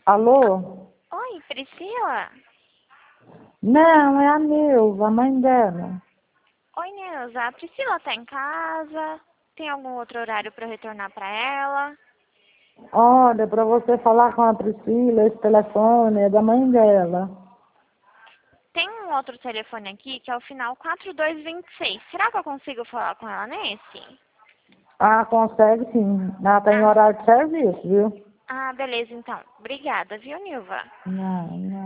Alô? Oi, Priscila? Não, é a Nilva, a mãe dela. Oi, Neuza. A Priscila tá em casa? Tem algum outro horário para eu retornar para ela? Olha, para você falar com a Priscila, esse telefone é da mãe dela. Tem um outro telefone aqui que é o final 4226. Será que eu consigo falar com ela nesse? Ah, consegue sim. Ela tá em Ah, horário de serviço, viu? beleza então. Obrigada, viu, Nilva? Não, não.